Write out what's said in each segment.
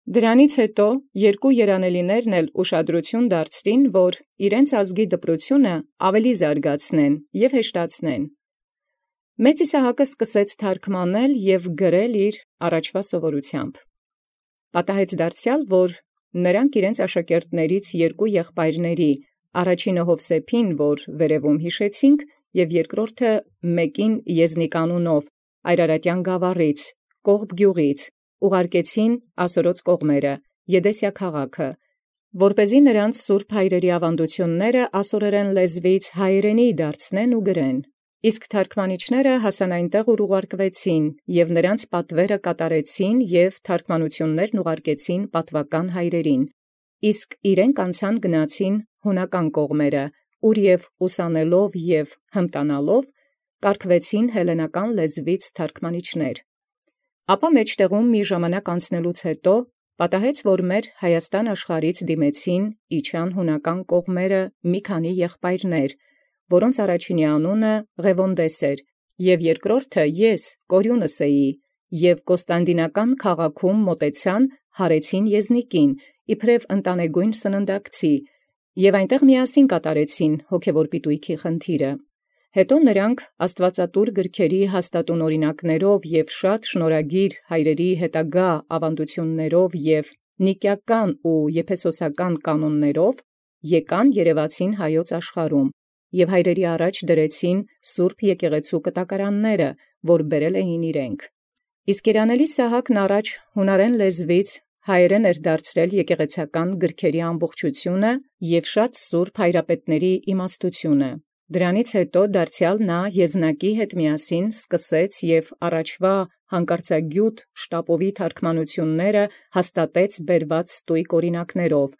Դրանից հետո երկու երանելիներն էլ ուշադրություն դարձրին, որ իրենց ազգի դպրությունը ավելի զարգացնեն և հեշտացնեն։ Մեծ Իսահակը սկսեց թարգմանել և գրել իր առաջվա սովորութեամբ։ Պատահեց դարձեալ, որ նրանք իրենց աշակերտներից երկու եղբայրների, առաջինը Յովսեփին, որ վերևում յիշեցինք, և երկրորդը մեկին Եզնիկ անունով, Այրարատյան գաւառից, Կողբ գյուղից, ուղարկեցին Ասորոց կողմերը, Եդեսիա քաղաքը, որպէզի նրանց սուրբ հայրերի ավանդութիւնները ասորերեն լեզվից հայերենի դարձնեն ու գրեն։ Իսկ թարգմանիչները հասան այնտեղ, ուր ուղարկվեցին, և նրանց պատվերը կատարեցին և թարգմանութիւններն ուղարկեցին պատվական հայրերին։ Իսկ իրենք անցան գնացին հունական կողմերը, ուր և ուսանելով և հմտանալով կարգվեցին հելլենական լեզվից թարգմանիչներ։ Ապա մեջտեղում մի ժամանակ անցնելուց հետո պատահեց, որ մեր Հայաստան աշխարհից դիմեցին իջան հունական կողմերը մի քանի եղբայրներ, որոնց առաջինի անունը Ղևոնդէս էր, և երկրորդը ես Կորիւնս էի, և Կոստանդինական քաղաքում մատեցան, հարեցին Եզնիկին, իբրև ընտանեգոյն սննդակցի, և այնտեղ միասին կատարեցին հոգևոր պիտոյիցի խնդիրը։ Հետո նրանք աստուածատուր գրքերի հաստատուն օրինակներով և շատ շնորհագիր հայրերի հետագա ավանդութիւններով և նիկիական ու եփեսոսական կանոններով եկան երևացին հայոց աշխարհում, և հայրերի առաջ դրեցին սուրբ եկեղեցու կտակարանները, որ բերել էին իրենք։ Իսկ երանելի Սահակն առաջ հունարեն լեզվից հայերեն էր դարձրել եկեղեցական գրքերի ամբողջությունը և շատ սուրբ հայրապետաց իմաստութիւնը։ Դրանից հետո դարձեալ Եզնակի հետ միասին սկսեց և առաջվա հանկարծագիւտ շտապովի թարգմանութիւնները հաստատեց բերված ստոյգ օրինակներով,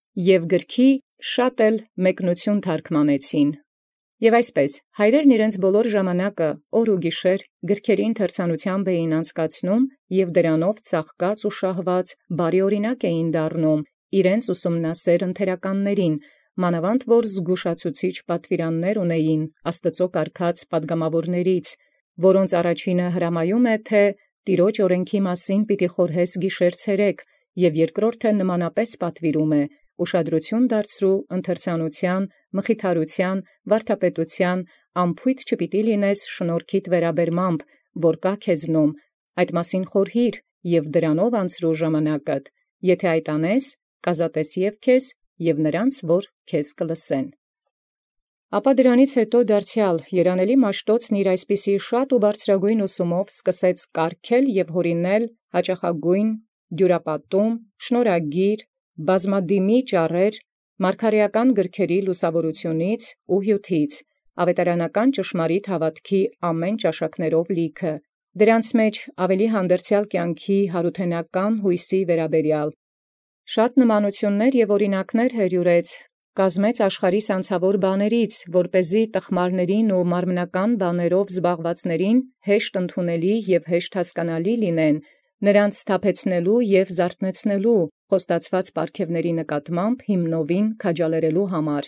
և գրքի շատ էլ մեկնութիւն թարգմանեցին։ Եւ այսպէս հայրերն իրենց բոլոր ժամանակը օր ու գիշեր գրքերի ընթերցանութեամբ էին անցկացնում և դրանով ծաղկած ու շահված բարի օրինակ էին դառնում իրենց ուսումնասէր ընթերականներին, մանավանդ որ զգուշացուցիչ պատուիրաններ ունէին Աստուծոյ կարգած պատգամաւորաց, որոնց առաջինը հրամայում է, թէ «Տեառոջ օրենքի մասին պիտի խորհես գիշեր ցերեկ», և երկրորդը նմանապես պատուիրում է. «Ուշադրութիւն դարձրու ընթերցանութեան, մխիթարութեան, վարդապետութեան, անփոյթ չպիտի լինես շնորհքիդ վերաբերմամբ, որ կա քեզնում, այդ մասին խորհիր և դրանով անցրու ժամանակդ. եթէ այդ անես, կազատես և քեզ, և նոցին, որ քեզ կլսեն»։ Ապա դրանից հետո դարձեալ երանելի Մաշտոցն իր այսպիսի շատ ու բարձրագոյն ուսումով սկսեց կարգել և յօրինել յաճախագոյն, դիւրապատում, շնորհագիր, բազմադիմի ճառեր մարգարէական գրքերի լուսաւորութիւնից ու հիւթից, աւետարանական ճշմարիտ հաւատոց ամենայն ճաշակաւք լիքը, դրանց մեջ ավելի հանդերձեալ կյանքի յարութենական յուսոյն վերաբերեալ։ Շատ նմանութիւններ և օրինակներ յերիւրեց, կազմեց աշխարհիս անցաւոր բաներից, որպէզի տխմարին ու մարմնական բաներով զբաղելոցն հեշտ ընդունելի և հեշտ հասկանալի լինեն, նրանց սթափեցուցանել և զարթուցանել խոստացեալ պարգևացն նկատմամբ հիմնովին քաջալերել համար։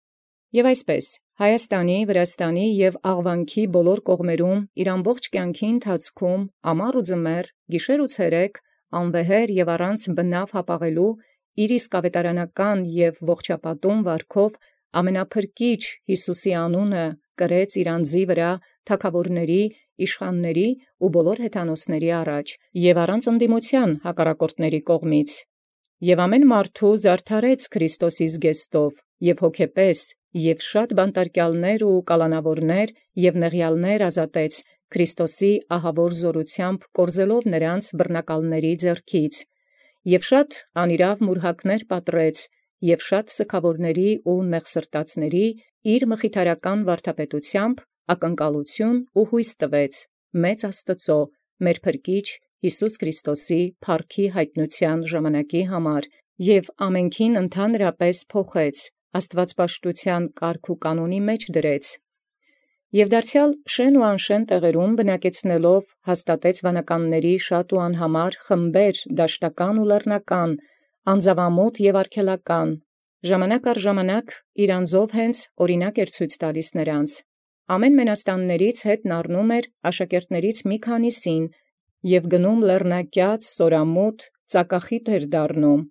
Եւ այսպէս Հայաստանի, Վրաստանի և Աղուանքի բոլոր կողմանց իր ամբողջ կենքի ընթացքում ամառ ու ձմեռ, գիշեր ու ցերեկ, անվեհեր և առանց բնաւ հապաղելոյ իր իսկ աւետարանական և ողջապատում վարքով ամենափրկիչ Յիսուսի անունը կրեաց իր անձի վրա թագաւորաց, իշխանաց ու բոլոր հեթանոսաց առաջ, և առանց ընդդիմութեան հակառակորդաց կողմից։ Եւ ամենայն մարդու զարդարեաց Քրիստոսի զգեստով և հոգեպես, և շատ բանտարկեալս ու կալանաւորաց և նեղեալս ազատեաց Քրիստոսի ահաւոր զօրութեամբ, կորզելով նոցին բռնակալաց ձեռքից, և շատ անիրաւ մուրհակս պատռեաց, և շատ սգաւորաց ու նեղսրտածաց իր մխիթարական վարդապետութեամբ ակնկալութիւն ու յույս տուեալ մեծին Աստուծոյ, մեր փրկիչ Յիսուս Քրիստոսի փառքի յայտնութեան ժամանակի համար, և ամենեցուն ընդհանրապէս փոխեաց, աստուածպաշտութեան կարգ ու կանոնի մեջ դրեաց։ Եւ դարձեալ շէն ու անշէն տեղիսն բնակեցուցեալ հաստատեաց վանականաց շատ ու անհամար խմբեր դաշտական ու լեռնական, անձաւամուտ և արգելական, ժամանակ առ ժամանակ իր անձով հենց օրինակ ցույց տալիս նոցա։ Ամենայն մենաստանացն յետք առնէր աշակերտացն մի քանիսին, և գնային լեռնակեաց, սորամուտ, ծակախիտ էր դառնում։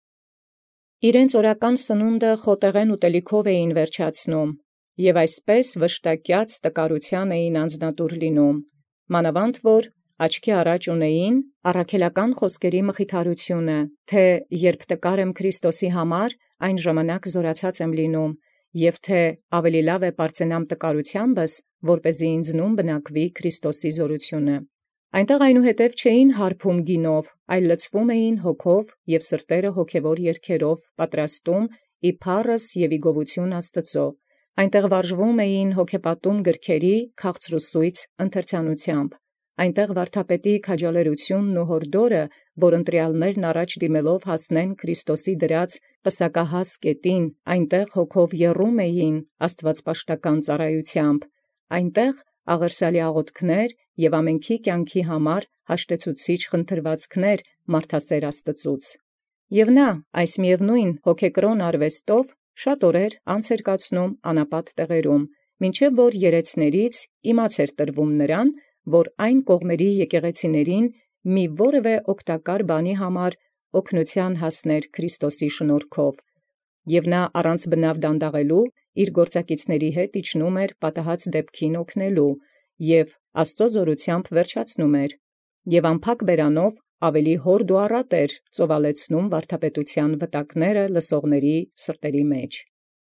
Իրենց օրական սնունդը խոտեղեն ուտելիքով էին վերջացնում, եւ այսպես վշտակյաց տկարության էին անձնատուր լինում, մանավանդ որ աչքի առաջ ունեին առաքելական խոսքերի մխիթարությունը, թե երբ տկար եմ Քրիստոսի համար, այն ժամանակ զորացած եմ լինում, եւ թե ավելի լավ է պարծենամ տկարությանբս, որպեսզի ինձնում բնակվի Քրիստոսի զորությունը։ Այնտեղ այնուհետև չէին հարբում գինով, այլ լցվում էին հոգով և սրտերը հոգևոր երգերով պատրաստում ի փառս և ի գովություն Աստծո։ Այնտեղ վարժվում էին հոգեպատում գրքերի քաղցրուսույց ընթերցանությամբ։ Այնտեղ վարդապետի քաջալերությունն ու հորդորը, որ ընտրյալներն առաջ դիմելով հասնեն Քրիստոսի դրած պսակահաս կետին, այնտեղ հոգով եռում էին աստվածպաշտական ծառայությամբ, այնտեղ աղերսալի աղոթքներ և ամենքի կյանքի համար հաշտեցուցիչ խնդրվածքներ մարդասեր Աստծուց։ Եւ նա այս միևնույն հոգեկրոն արվեստով շատ օրեր անց էր կացնում անապատ տեղերում, մինչև որ երեցներից իմաց էր տրվում նրան, որ այն կողմերի եկեղեցիներին մի որևէ օգտակար բանի համար օգնության հասներ Քրիստոսի շնորհքով, եւ նա առանց բնավ դանդաղելու իր գործակիցների հետ իջնում էր պատահած դեպքին օգնելու եւ Աստծո զորությամբ վերջացնում էր, եւ անփակ բերանով ավելի հորդ ու առատ էր ծովալեցնում վարդապետության վտակները լսողների սրտերի մեջ։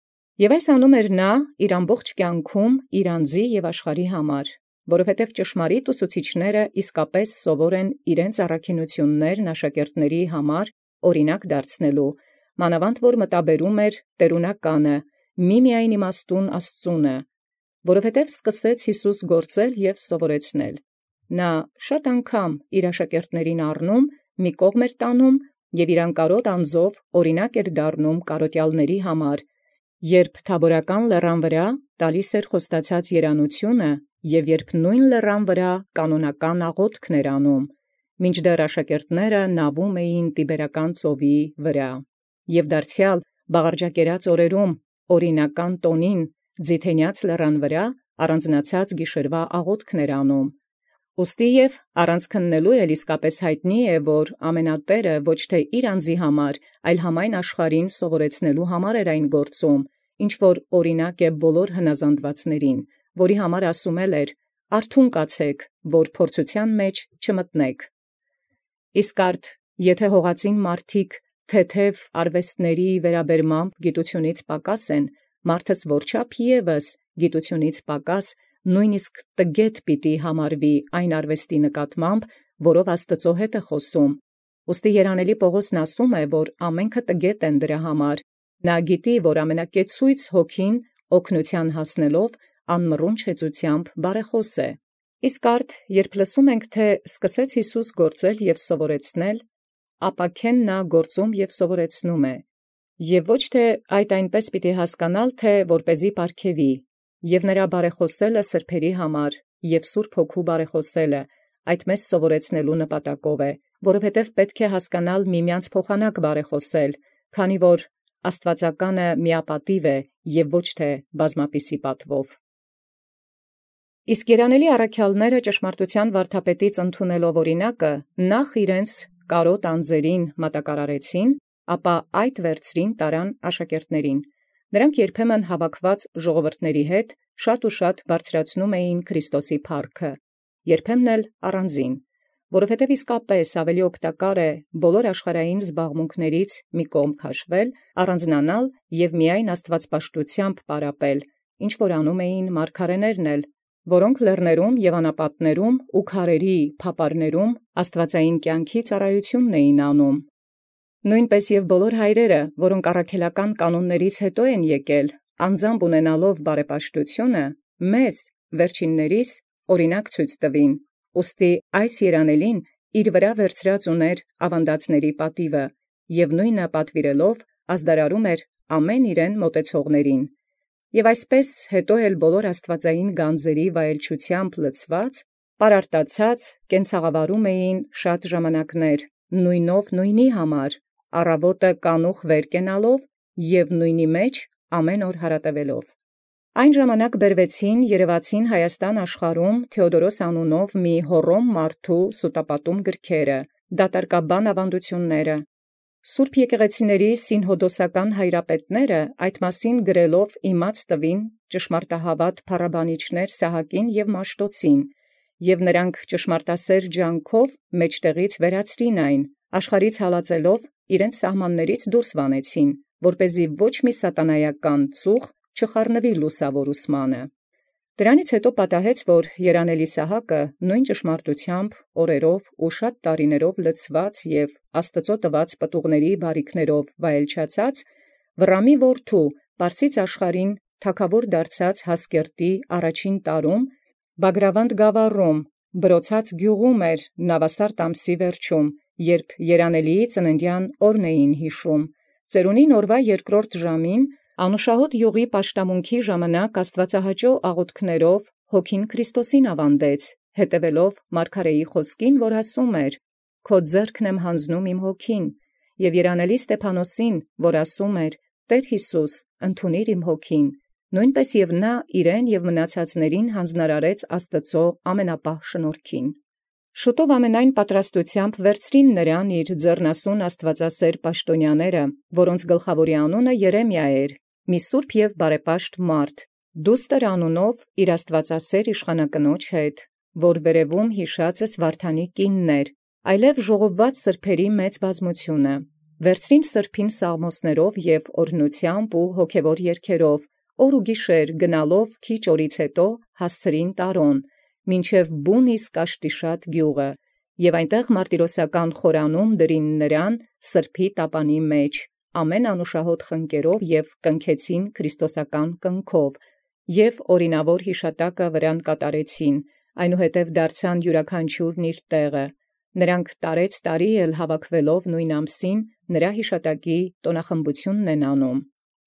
Եւ այս անում էր նա իր ամբողջ կյանքում իր անձի եւ աշխարհի համար, որովհետեւ ճշմարիտ ուսուցիչները իսկապես սովոր են իրենց առաքինություններն աշակերտների համար օրինակ դարձնելու, մանավանդ որ մտաբերում էր տերունականը, միմիայն իմաստուն Աստծունը, որովհետև սկսեց Յիսուս գործել և սովորեցնել։ Նա շատ անգամ իր աշակերտներին առնում, մի կողմ էր տանում և իր անկարոտ անձով օրինակ էր դառնում կարոտյալների համար, երբ Թաբորական լեռան վրա տալիս էր խոստացած երանությունը և երբ նույն լեռան վրա կանոնական աղոթքն էր անում, մինչդեռ աշակերտները նավում էին Տիբերական ծովի վրա։ Եւ դարձյալ բաղարջակերած օրերում օրինական տոնին Ձիթենյաց լեռան վրա առանձնացած գիշերվա աղոթքն էր անում։ Ուստի և առանց քննելու էլ իսկապես հայտնի է, որ ամենատերը ոչ թե իր անձի համար, այլ համայն աշխարհին սովորեցնելու համար էր այն գործում, ինչ որ օրինակ է բոլոր հնազանդվածներին, որի համար ասում էր. «Արթուն կացեք, որ փորձության մեջ չմտնեք»։ Իսկ արդ եթե հողածին մարդիկ թեթև արվեստների վերաբերմամբ գիտությունից պակաս են, մարդս որչափ ևս գիտությունից պակաս նույնիսկ տգետ պիտի համարվի այն արվեստի նկատմամբ, որով Աստծո հետ է խոսում։ Ուստի երանելի Պողոսն ասում է, որ ամենքը տգետ են դրա համար։ Նա գիտի, որ ամենակեցույց հոգին օգնության հասնելով անմռունչ հեծությամբ բարեխոս է։ Իսկ արդ երբ լսում ենք, թե սկսեց Յիսուս գործել և սովորեցնել, ապաքեն նա գործում և սովորեցնում է։ Եվ ոչ թե այդ այնպես պիտի հասկանալ, թե որպեսզի պարգևի, և նրա բարեխոսելը սրբերի համար, և Սուրբ Հոգու բարեխոսելը այդ մեզ սովորեցնելու նպատակով է, որովհետև պետք է հասկանալ միմյանց փոխանակ բարեխոսել, քանի որ աստվածականը միապատիվ է և ոչ թե բազմապիսի պատվով։ Իսկ երանելի առաքյալները ճշմարտության վարդապետից ընդունելով օրինակը, նախ իրենց կարոտ անձերին մատակարարեցին, ապա այդ վերցրին տարան աշակերտներին։ Նրանք երբեմն հավաքված ժողովրդների հետ շատ ու շատ բարձրացնում էին Քրիստոսի փառքը, երբեմն էլ առանձին, որովհետև իսկապես ավելի օգտակար է բոլոր աշխարհային զբաղմունքներից մի կողմ քաշվել, առանձնանալ և միայն աստվածպաշտությամբ պարապել, ինչ որ անում էին մարգարեներն էլ, որոնք լեռներում և անապատներում ու քարերի փապարներում աստվածային կյանքի ծառայությունն էին անում։ Նույնպես և բոլոր հայրերը, որոնք առաքելական կանոններից հետո են եկել, անձամբ ունենալով բարեպաշտությունը, մեզ վերջիններիս օրինակ ցույց տվին։ Ուստի այս երանելին իր վրա վերցրած ուներ ավանդացների պատիվը և նույնը պատվիրելով ազդարարում էր ամեն իրեն մոտեցողներին։ Եւ այսպես հետո էլ բոլոր աստվածային գանձերի վայելչությամբ լցված, պարարտացած կենցաղավարում էին շատ ժամանակներ, նույնով նույնի համար, առավոտը կանուխ վեր կենալով և նույնի մեջ ամեն օր հարատևելով։ Այն ժամանակ բերվեցին երևացին Հայաստան աշխարհում Թեոդորոս անունով մի հոռոմ մարդու սուտապատում գրքերը, դատարկաբան ավանդությունները։ Սուրբ եկեղեցիների սինհոդոսական հայրապետները այդ մասին գրելով իմաց տվին ճշմարտահավատ փառաբանիչներ Սահակին եւ Մաշտոցին, եւ նրանք ճշմարտասեր ջանքով մեջտեղից վերացրին այն, աշխարհից հալածելով իրենց սահմաններից դուրս վանեցին, որպեսզի ոչ մի սատանայական ծուխ չխառնվի լուսավոր ուսմանը։ Դրանից հետո պատահեց, որ երանելի Սահակը նույն ճշմարտությամբ, օրերով ու շատ տարիներով լցված եւ Աստծո տված պտուղների բարիքներով վայելչացած Վռամի որդու Պարսից աշխարհին թագավոր դարձած Հասկերտի առաջին տարում Բագրավանդ գավառում բրոցած գյուղում էր Նավասարդ ամսի վերջում, երբ երանելիի ծննդյան օրն էին հիշում, ծերունին օրվա երկրորդ ժամին անուշահոտ յուղի պաշտամունքի ժամանակ աստվածահաճո աղոթքներով հոգին Քրիստոսին ավանդեց, հետևելով մարգարեի խոսքին, որ ասում էր. «Քո ձեռքն եմ հանձնում իմ հոգին», և երանելի Ստեփանոսին, որ ասում էր. «Տեր Յիսուս, ընդունիր իմ հոգին», նույնպես և նա իրեն և մնացածներին հանձնարարեց Աստծո ամենապահ շնորհքին։ Շուտով ամենայն պատրաստությամբ վերցրին նրան իր ձեռնասուն աստվածասեր պաշտոնյաները, որոնց գլխավորի անունը Երեմիա էր, մի սուրբ և բարեպաշտ մարդ, դուստր անունով իր աստվածասեր իշխանակնոջ հետ, որ վերևում յիշածս Վարդանի կինն էր, այլև ժողովված սրբերի մեծ բազմությունը։ Վերցրին սրբին սաղմոսներով և օրհնությամբ ու հոգևոր երգերով, օր ու գիշեր գնալով քիչ օրից հետո հասցրին Տարոն, մինչև բուն իսկ Աշտիշատ գյուղը, և այնտեղ մարտիրոսական խորանում դրին նրան սրբի տապանի մեջ, ամեն անուշահոտ խնկերով և կնքեցին քրիստոսական կնքով, և օրինավոր յիշատակը վրան կատարեցին, այնուհետև դարձան յուրաքանչյուրն իր տեղը, նրանք տարեց տարի էլ հավաքվելով նույն ամսին նրա յիշատակի տոնախմբությունն են անում։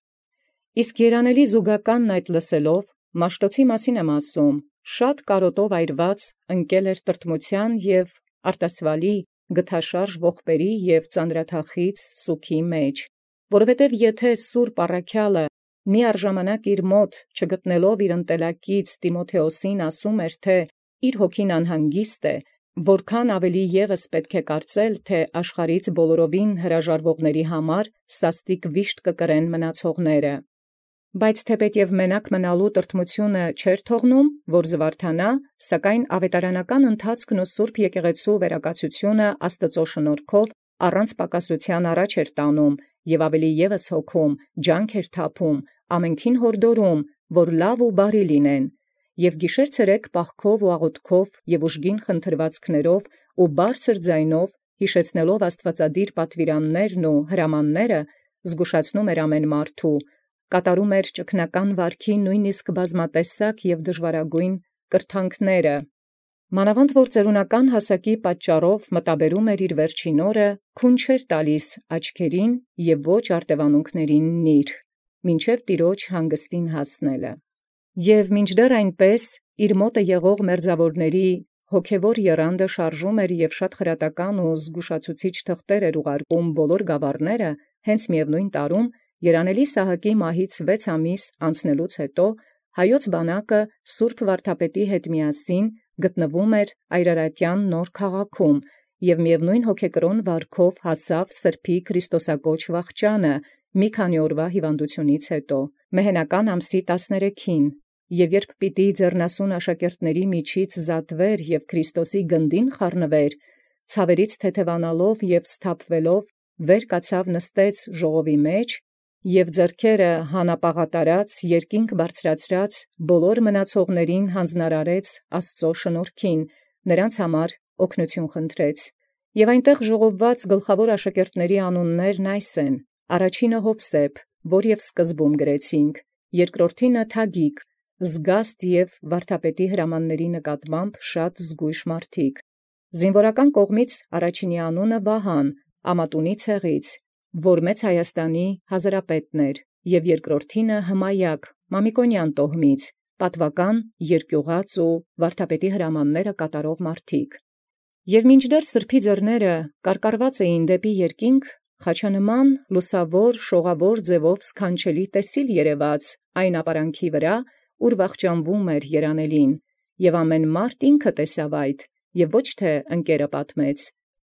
Իսկ երանելի զուգականն այդ լսելով, Մաշտոցի մասին եմ ասում, շատ կարոտով այրված ընկել էր տրտմության և արտասվալի, գթաշարժ ողբերի և ծանրաթախիծ սուգի մեջ, որովհետև եթե սուրբ առաքյալը միառժամանակ իր մոտ չգտնելով իր ընտելակից Տիմոթեոսին ասում էր, թե իր հոգին անհանգիստ է, որքան ավելի ևս պետք է կարծել, թե աշխարհից բոլորովին հրաժարվողների համար սաստիկ վիշտ կկրեն մնացողները։ Բայց թեպետև մենակ մնալու տրտմությունը չէր թողնում, որ զվարթանա, սակայն ավետարանական ընթացքն ու սուրբ եկեղեցու վերակացությունը Աստծո շնորհքով առանց պակասության առաջ էր տանում և ավելի ևս հոգում, ջանք էր թափում, ամենքին հորդորում, որ լավ ու բարի լինեն, և գիշեր-ցերեկ պահքով ու աղոթքով և ուժգին խնդրվածքներով ու բարձր ձայնով հիշեցնելով աստվածադիր պատվիրաններն ու հրամանները, զգուշացնում էր ամեն մարդու, կատարում էր ճգնական վարքի նույնիսկ բազմատեսակ և դժվարագույն կրթանքները, մանավանդ որ ծերունական հասակի պատճառով մտաբերում էր իր վերջին օրը, քուն չէր տալիս աչքերին և ոչ արտևանունքներին նիր, մինչև Տիրոջ հանգստին հասնելը։ Եվ մինչդեռ այնպես իր մոտը եղող մերձավորների հոգևոր եռանդը շարժում էր և շատ խրատական ու զգուշացուցիչ թղթեր էր ուղարկում բոլոր գավառները, հենց միևնույն տարում երանելի Սահակի մահից 6 ամիս անցնելուց հետո հայոց բանակը սուրբ վարդապետի հետ միասին գտնվում էր Այրարատյան Նոր քաղաքում և միևնույն հոգեկրոն վարքով հասավ սրբի Քրիստոսակոչ վախճանը մի քանի օրվա հիվանդությունից հետո, մեհենական ամսի 13-ին, և երբ պիտի ձեռնասուն աշակերտների միջից զատվեր և Քրիստոսի գնդին խառնվեր, ցավերից թեթևանալով և սթափվելով վեր կացավ նստեց ժողովի մեջ և ձեռքերը հանապաղատարած երկինք բարձրացրած բոլոր մնացողներին հանձնարարեց Աստծո շնորհքին, նրանց համար օգնություն խնդրեց։ Եւ այնտեղ ժողովված գլխավոր աշակերտների անուններն այս են. առաջինը Հովսեփ, որ և սկզբում գրեցինք, երկրորդինը Թագիկ, զգաստ և վարդապետի հրամանների նկատմամբ շատ զգույշ մարդիկ, զինվորական կողմից առաջինի անունը Վահան, Ամատունի ցեղից, որ մեծ Հայաստանի հազարապետն էր, և երկրորդինը Հմայակ, Մամիկոնյան տոհմից, պատվական, երկյուղած ու վարդապետի հրամանները կատարող մարդիկ։ Եվ մինչդեռ սրբի ձեռները կարկառված էին դեպի երկինք, խաչանման լուսավոր շողավոր ձևով սքանչելի տեսիլ երևաց այն ապարանքի վրա, ուր վախճանվում էր երանելին, և ամեն մարդ ինքը տեսավ այդ, և ոչ թե ընկերը պատմեց,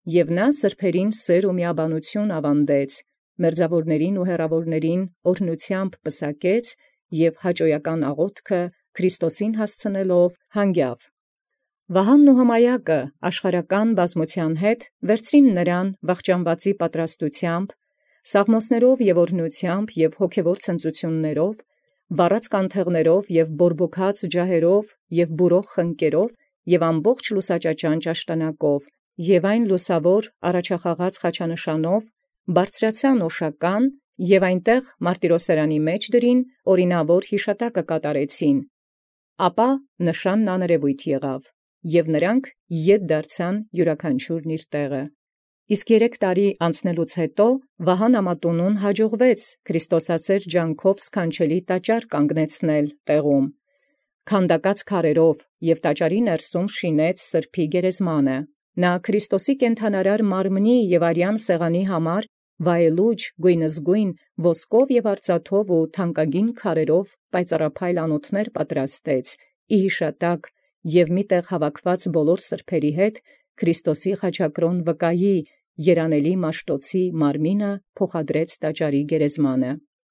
Եւ նա սրբերին սեր ու միաբանություն ավանդեց, մերձավորներին ու հեռավորներին օրհնութեամբ պսակեց եւ հաճոյական աղոթքը Քրիստոսին հասցնելով հանգյավ։ Վահանն ու Հմայեկը աշխարհական բազմութեան հետ վերցրին նրան վախճանվածի պատրաստութեամբ, սաղմոսներով եւ օրհնութեամբ եւ հոգևոր ցնծութիւններով, վառած կանթեղներով եւ բորբոքած ջահերով եւ բուրող խնկերով եւ ամբողջ լուսաճաճանճ աշտանակով եւ այն լուսավոր առաջախաղաց խաչանշանով բարձրացան Օշական եւ այնտեղ մարտիրոսարանի մեջ դրին օրինավոր յիշատակը կատարեցին։ Ապա նշանն աներևույթ եղավ, եւ նրանք ետ դարձան յուրաքանչյուրն իր տեղը։ Իսկ 3 տարի անցնելուց հետո Վահան ամատունուն հաջողվեց Քրիստոսասեր ջանքով սքանչելի տաճար կանգնեցնել տեղում, քանդակած քարերով եւ տաճարի ներսում շինեց սրբի գերեզմանը։ Նա Քրիստոսի կենդանարար մարմնի եւ արյան սեղանի համար վայելուչ գույնզգույն ոսկով եւ արծաթով ու թանկագին քարերով պայծառափայլ անոթներ պատրաստեց ի յիշատակ եւ միտեղ հավաքված բոլոր սրբերի հետ Քրիստոսի խաչակրոն վկայի երանելի Մաշտոցի մարմինը փոխադրեց տաճարի գերեզմանը։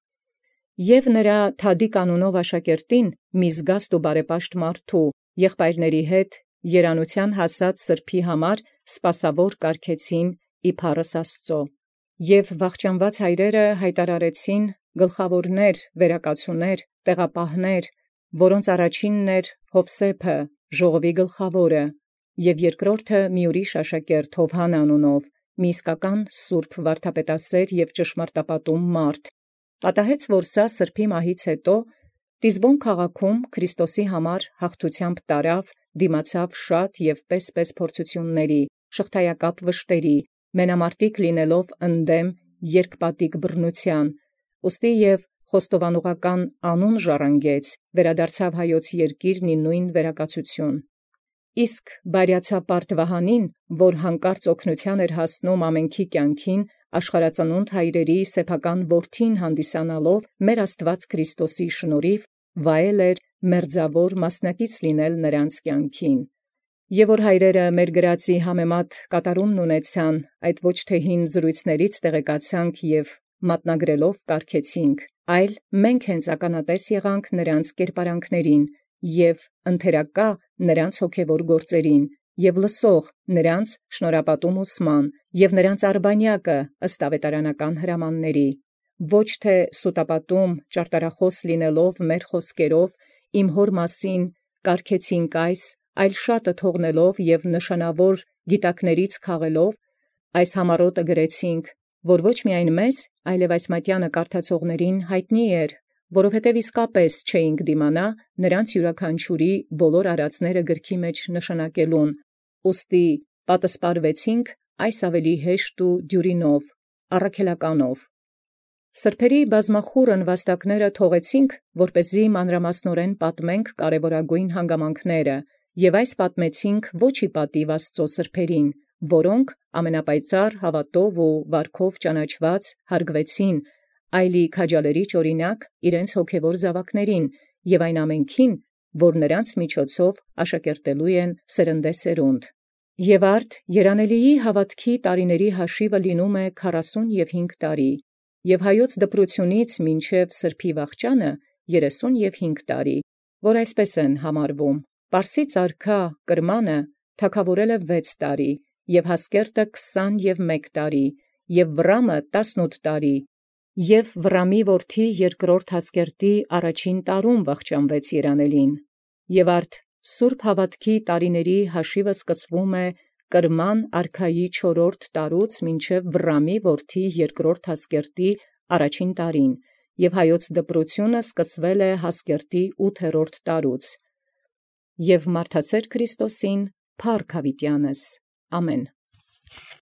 Եւ նրա Թադիկ անունով աշակերտին մի զգաստ ու բարեպաշտ մարդու եղբայրների հետ երանության հասած սրբի համար սպասավոր կարգեցին իբարս Աստծո։ Եւ վախճանված հայրերը հայտարարեցին գլխավորներ, վերակացուներ, տեղապահներ, որոնց առաջինն էր Հովսեփը, ժողովի գլխավորը, եւ երկրորդը մի ուրիշ աշակերտ Հովհան անունով, մի իսկական սուրբ վարդապետասեր եւ ճշմարտապատում մարդ, պատահեց, որ սա սրբի մահից հետո Տիզբոն քաղաքում Քրիստոսի համար հաղթությամբ տարավ, դիմացավ շատ եւ պես փորձությունների, շղթայակապ վշտերի, մենամարտիկ լինելով ընդդեմ երկպատիկ բռնության, ուստի եւ խոստովանողական անուն ժառանգեց, վերադարձավ հայոց երկիրն ի նույն վերակացություն։ Իսկ բարյացապարտ Վահանին, որ հանկարծ օգնության էր հասնում ամենքի կյանքին, աշխարհածնունդ հայրերի սեփական որդին հանդիսանալով մեր Աստված Քրիստոսի շնորհիվ վայել էր մերձավոր մասնակից լինել նրանց կյանքին։ Եւ որ հայրերը մեր գրածի համեմատ կատարումն ունեցան, այդ ոչ թե հին զրույցներից տեղեկացանք եւ մատնագրելով կարգեցինք, այլ մենք հենց ականատես եղանք նրանց կերպարանքներին եւ ընթերակա նրանց հոգևոր գործերին եւ լսող նրանց շնորհապատում ուսման եւ նրանց արբանյակը ըստ ավետարանական հրամանների, ոչ թե սուտապատում ճարտարախոս լինելով մեր խոսքերով իմ հոր մասին կարգեցինք այս, այլ շատը թողնելով եւ նշանավոր գիտակներից քաղելով այս համառոտը գրեցինք, որ ոչ միայն մեզ, այլև այս մատյանը կարդացողներին հայտնի էր, որովհետև իսկապես չէինք դիմանա նրանց յուրաքանչյուրի բոլոր արածները գրքի մեջ նշանակելուն, ուստի պատսպարվեցինք այս ավելի հեշտ ու դյուրինով, առաքելականով։ Սրբերի բազմախուռն վաստակները թողեցինք, որպեսզի մանրամասնորեն պատմենք կարևորագույն հանգամանքները, եւ այս պատմեցինք ոչ ի պատիվ Աստծո սրբերին, որոնք ամենապայծառ հավատով ու վարքով ճանաչված հարգվեցին, այլի քաջալերիչ օրինակ իրենց հոգևոր զավակներին եւ այն ամենքին, որ նրանց միջոցով աշակերտելու են սերնդեսերունդ։ Եւ արդ երանելիի հավատքի տարիների հաշիվը լինում է 45 տարի, եւ հայոց դպրությունից մինչև սրբի վախճանը 35 տարի, որ այսպես են համարվում։ Պարսից արքա Կրմանը թագավորել է 6 տարի, եւ Հասկերտը 21 տարի, եւ Վռամը 18 տարի, եւ Վռամի որդի երկրորդ Հասկերտի առաջին տարում վախճանվեց երանելին, եւ արդ սուրբ հավատքի տարիների հաշիվը սկսվում է Կրման արքայի 4-րդ տարուց մինչև Վռամի որդի երկրորդ Հասկերտի առաջին տարին, եւ հայոց դպրությունը սկսվել է Հասկերտի 8-րդ տարուց։ Եվ մարդասեր Քրիստոսին փառք հավիտյանս։ Ամեն։